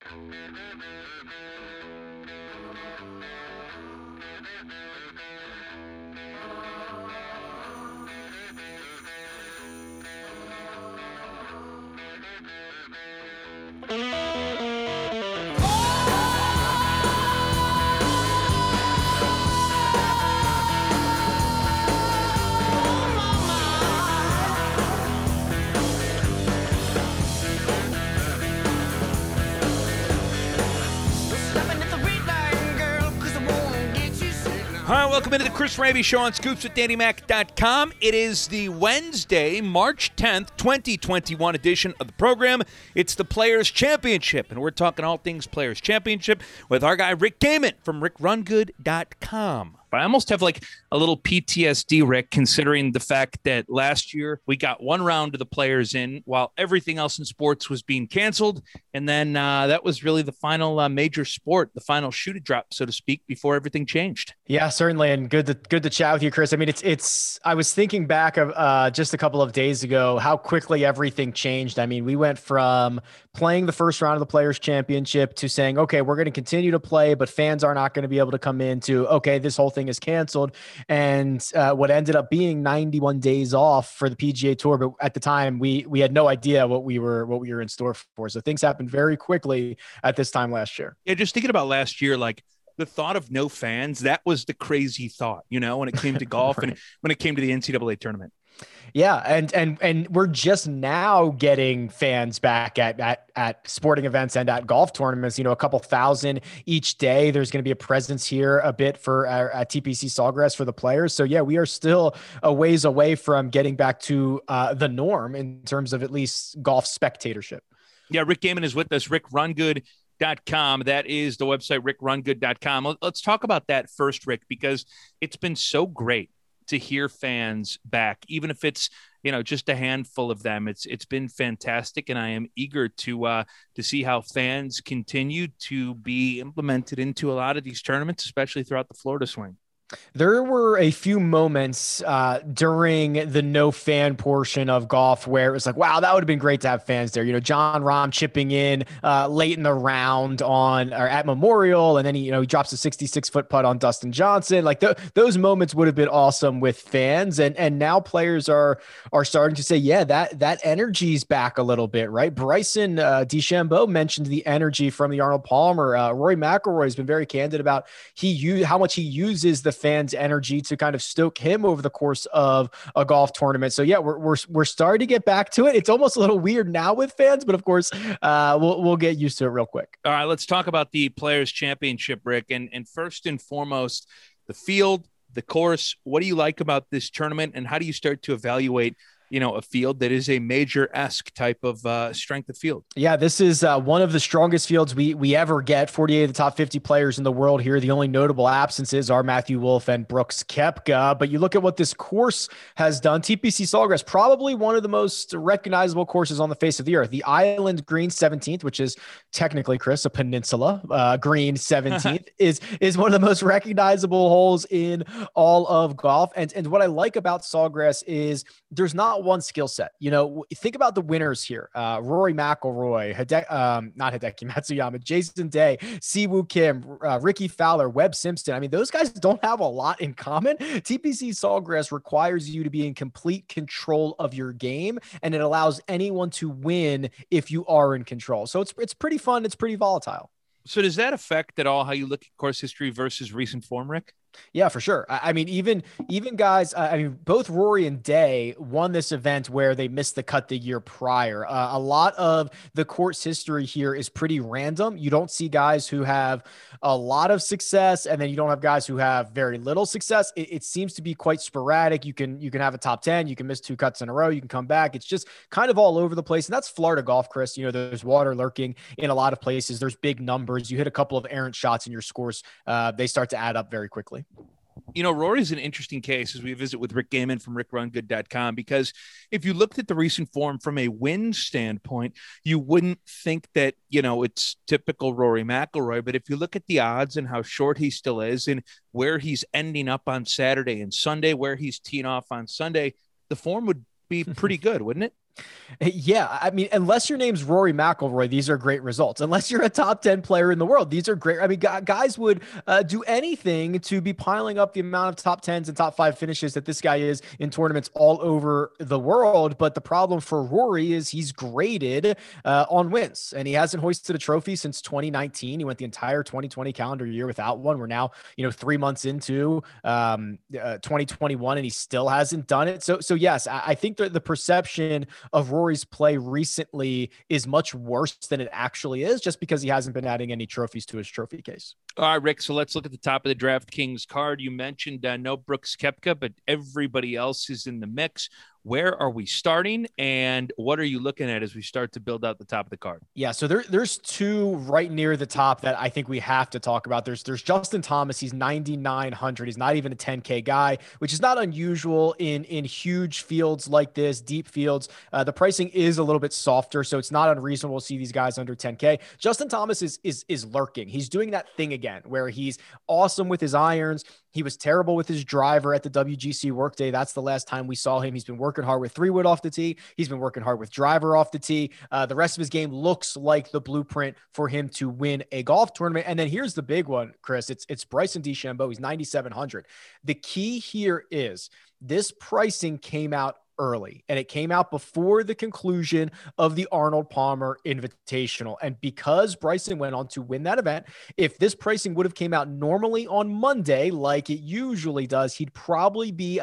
All right, welcome into the Chris Raby Show on ScoopsWithDannyMac.com. It is the Wednesday, March 10th, 2021 edition of the program. It's the Players' Championship, and we're talking all things Players' Championship with our guy Rick Gehman from RickRunGood.com. But I almost have like a little PTSD, Rick, considering the fact that last year we got one round of the players in while everything else in sports was being canceled. And then that was really the final major sport, the final shoe to drop, so to speak, before everything changed. Yeah, certainly. And good to chat with you, Chris. I mean, I was thinking back of just a couple of days ago, how quickly everything changed. I mean, we went from playing the first round of the Players' Championship to saying, okay, we're going to continue to play, but fans are not going to be able to come in, to, okay, this whole thing is canceled. And what ended up being 91 days off for the PGA Tour. But at the time, we had no idea what we were in store for. So things happened very quickly at this time last year. Yeah, just thinking about last year, like the thought of no fans, that was the crazy thought, you know, when it came to golf Right. and when it came to the NCAA tournament. Yeah, and we're just now getting fans back at sporting events and at golf tournaments. You know, a couple thousand each day. There's going to be a presence here a bit for at TPC Sawgrass for the players. So yeah, we are still a ways away from getting back to the norm in terms of at least golf spectatorship. Yeah, Rick Gehman is with us. RickRunGood.com. That is the website, RickRunGood.com. Let's talk about that first, Rick, because it's been so great to hear fans back, even if it's, you know, just a handful of them. It's been fantastic, and I am eager to see how fans continue to be implemented into a lot of these tournaments, especially throughout the Florida swing. There were a few moments during the no fan portion of golf where it was like, wow, that would have been great to have fans there. You know, John Rahm chipping in late in the round at Memorial, and then he drops a 66-foot putt on Dustin Johnson. Like those moments would have been awesome with fans, and now players are starting to say, yeah, that energy's back a little bit, right? Bryson DeChambeau mentioned the energy from the Arnold Palmer. Rory McIlroy has been very candid about how much he uses the fans' energy to kind of stoke him over the course of a golf tournament. So yeah, we're starting to get back to it. It's almost a little weird now with fans, but of course, we'll get used to it real quick. All right, let's talk about the Players' Championship, Rick. And first and foremost, the field, the course. What do you like about this tournament, and how do you start to evaluate, you know, a field that is a major-esque type of strength of field? Yeah, this is one of the strongest fields we ever get. 48 of the top 50 players in the world here. The only notable absences are Matthew Wolff and Brooks Koepka. But you look at what this course has done. TPC Sawgrass, probably one of the most recognizable courses on the face of the earth. The Island Green 17th, which is technically, Chris, a peninsula. Green 17th is one of the most recognizable holes in all of golf. And what I like about Sawgrass is there's not one skill set. You know, think about the winners here. Rory McIlroy, not Hideki Matsuyama, Jason Day, Siwoo Kim, Ricky Fowler, Webb Simpson. I mean, those guys don't have a lot in common. TPC Sawgrass requires you to be in complete control of your game, and it allows anyone to win if you are in control. So it's pretty fun. It's pretty volatile. So does that affect at all how you look at course history versus recent form, Rick? Yeah, for sure. I mean, even guys, both Rory and Day won this event where they missed the cut the year prior. A lot of the course history here is pretty random. You don't see guys who have a lot of success, and then you don't have guys who have very little success. It seems to be quite sporadic. You can have a top 10, you can miss 2 cuts in a row, you can come back. It's just kind of all over the place. And that's Florida golf, Chris. You know, there's water lurking in a lot of places. There's big numbers. You hit a couple of errant shots and your scores, they start to add up very quickly. You know, Rory's an interesting case as we visit with Rick Gehman from RickRunGood.com, because if you looked at the recent form from a win standpoint, you wouldn't think that, you know, it's typical Rory McIlroy. But if you look at the odds and how short he still is and where he's ending up on Saturday and Sunday, where he's teeing off on Sunday, the form would be pretty good, wouldn't it? Yeah, I mean, unless your name's Rory McIlroy, these are great results. Unless you're a top 10 player in the world, these are great. I mean, guys would do anything to be piling up the amount of top 10s and top 5 finishes that this guy is in tournaments all over the world. But the problem for Rory is he's graded on wins, and he hasn't hoisted a trophy since 2019. He went the entire 2020 calendar year without one. We're now, 3 months into 2021, and he still hasn't done it. So yes, I think that the perception of Rory's play recently is much worse than it actually is, just because he hasn't been adding any trophies to his trophy case. All right, Rick. So let's look at the top of the DraftKings card. You mentioned no Brooks Koepka, but everybody else is in the mix. Where are we starting, and what are you looking at as we start to build out the top of the card? Yeah, so there's two right near the top that I think we have to talk about. There's Justin Thomas. He's 9,900. He's not even a 10K guy, which is not unusual in huge fields like this, deep fields. The pricing is a little bit softer, so it's not unreasonable to see these guys under 10K. Justin Thomas is lurking. He's doing that thing again where he's awesome with his irons. He was terrible with his driver at the WGC Workday. That's the last time we saw him. He's been working hard with 3-wood off the tee. He's been working hard with driver off the tee. The rest of his game looks like the blueprint for him to win a golf tournament. And then here's the big one, Chris. It's Bryson DeChambeau. He's 9,700. The key here is this pricing came out early, and it came out before the conclusion of the Arnold Palmer Invitational. And because Bryson went on to win that event, if this pricing would have came out normally on Monday, like it usually does, he'd probably be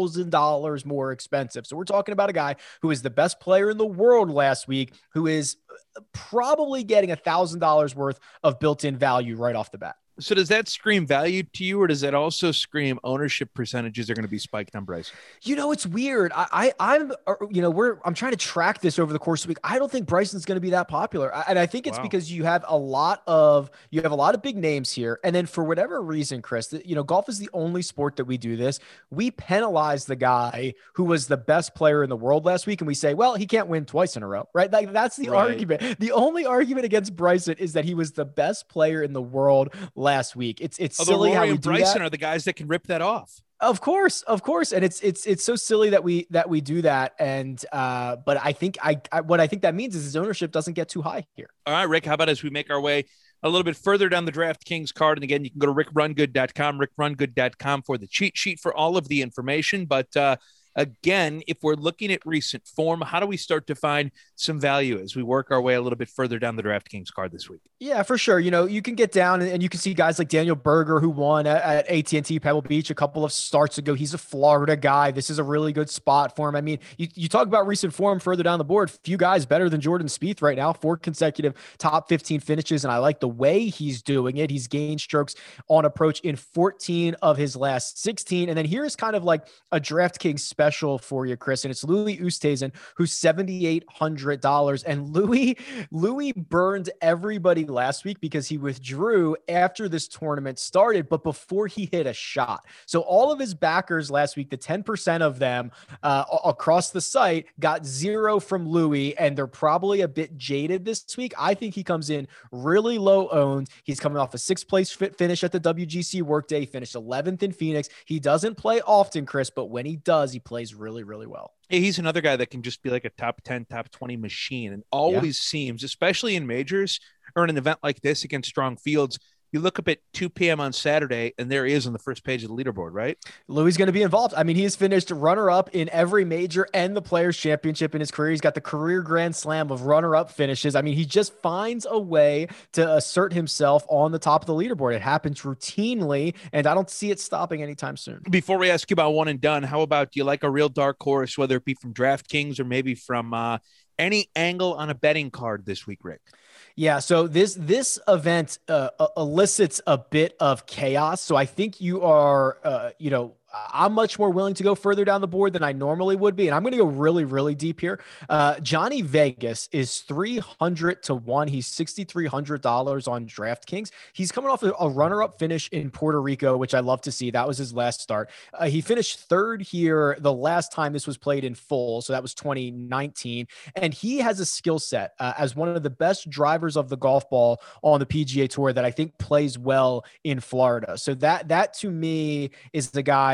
$1,000 more expensive. So we're talking about a guy who is the best player in the world last week, who is probably getting $1,000 worth of built-in value right off the bat. So does that scream value to you, or does that also scream ownership percentages are going to be spiked on Bryson? It's weird. I'm trying to track this over the course of the week. I don't think Bryson's going to be that popular. And I think it's because you have a lot of big names here. And then for whatever reason, Chris, golf is the only sport that we do this. We penalize the guy who was the best player in the world last week. And we say, well, he can't win twice in a row, right? Like that's the argument. The only argument against Bryson is that he was the best player in the world last week. It's silly Rory how we and do Bryson that. are the guys that can rip that off. Of course. And it's so silly that we do that. And but I think what I think that means is his ownership doesn't get too high here. All right, Rick, how about as we make our way a little bit further down the DraftKings card? And again, you can go to rickrungood.com, rickrungood.com for the cheat sheet for all of the information. But again, if we're looking at recent form, how do we start to find some value as we work our way a little bit further down the DraftKings card this week? Yeah, for sure. You can get down and you can see guys like Daniel Berger, who won at AT&T Pebble Beach a couple of starts ago. He's a Florida guy. This is a really good spot for him. I mean, you talk about recent form further down the board, few guys better than Jordan Spieth right now, 4 consecutive top 15 finishes. And I like the way he's doing it. He's gained strokes on approach in 14 of his last 16. And then here's kind of like a DraftKings special for you, Chris. And it's Louis Oosthuizen, who's $7,800. And Louis burned everybody last week because he withdrew after this tournament started, but before he hit a shot. So all of his backers last week, the 10% of them across the site got 0 from Louis, and they're probably a bit jaded this week. I think he comes in really low owned. He's coming off a 6th place finish at the WGC Workday. He finished 11th in Phoenix. He doesn't play often, Chris, but when he does, he plays really, really well. He's another guy that can just be like a top 10, top 20 machine, and always seems, especially in majors or in an event like this against strong fields, you look up at 2 p.m. on Saturday, and there he is on the first page of the leaderboard, right? Louis going to be involved. I mean, he has finished runner-up in every major and the Players' Championship in his career. He's got the career Grand Slam of runner-up finishes. I mean, he just finds a way to assert himself on the top of the leaderboard. It happens routinely, and I don't see it stopping anytime soon. Before we ask you about one and done, how about, do you like a real dark horse, whether it be from DraftKings or maybe from any angle on a betting card this week, Rick? Yeah, so this event elicits a bit of chaos. So I think you are, I'm much more willing to go further down the board than I normally would be. And I'm going to go really, really deep here. Johnny Vegas is 300 to 1. He's $6,300 on DraftKings. He's coming off a runner-up finish in Puerto Rico, which I love to see. That was his last start. He finished 3rd here the last time this was played in full. So that was 2019. And he has a skill set as one of the best drivers of the golf ball on the PGA Tour that I think plays well in Florida. So that to me is the guy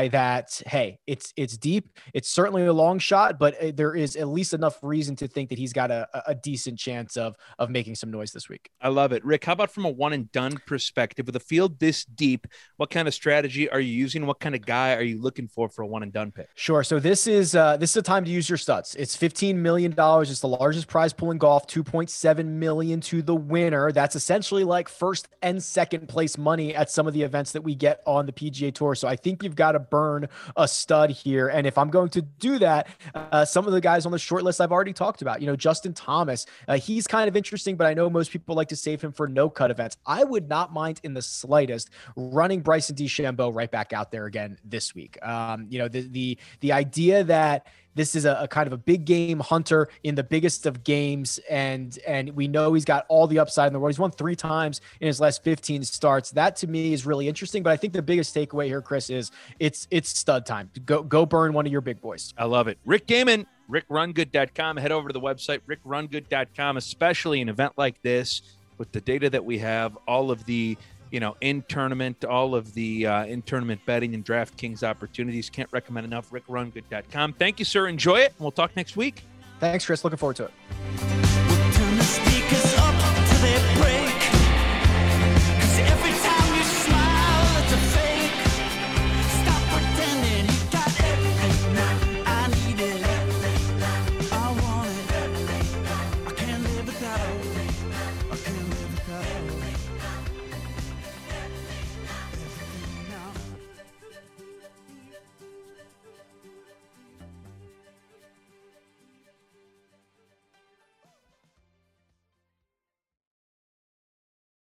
that, hey, it's deep. It's certainly a long shot, but there is at least enough reason to think that he's got a decent chance of making some noise this week. I love it. Rick, how about from a one and done perspective with a field this deep? What kind of strategy are you using? What kind of guy are you looking for a one and done pick? Sure. So this is a time to use your studs. It's $15 million. It's the largest prize pool in golf, $2.7 million to the winner. That's essentially like first and second place money at some of the events that we get on the PGA Tour. So I think you've got to burn a stud here. And if I'm going to do that, some of the guys on the short list I've already talked about, Justin Thomas, he's kind of interesting, but I know most people like to save him for no cut events. I would not mind in the slightest running Bryson DeChambeau right back out there again this week. The idea that this is a kind of a big game hunter in the biggest of games, and we know he's got all the upside in the world. He's won 3 times in his last 15 starts. That to me is really interesting. But I think the biggest takeaway here, Chris, is it's stud time. Go burn one of your big boys. I love it. Rick Gehman, rickrungood.com. Head over to the website, rickrungood.com, especially an event like this with the data that we have, all of the in tournament, all of the in tournament betting and DraftKings opportunities. Can't recommend enough. rickrungood.com. Thank you, sir. Enjoy it. And we'll talk next week. Thanks, Chris. Looking forward to it.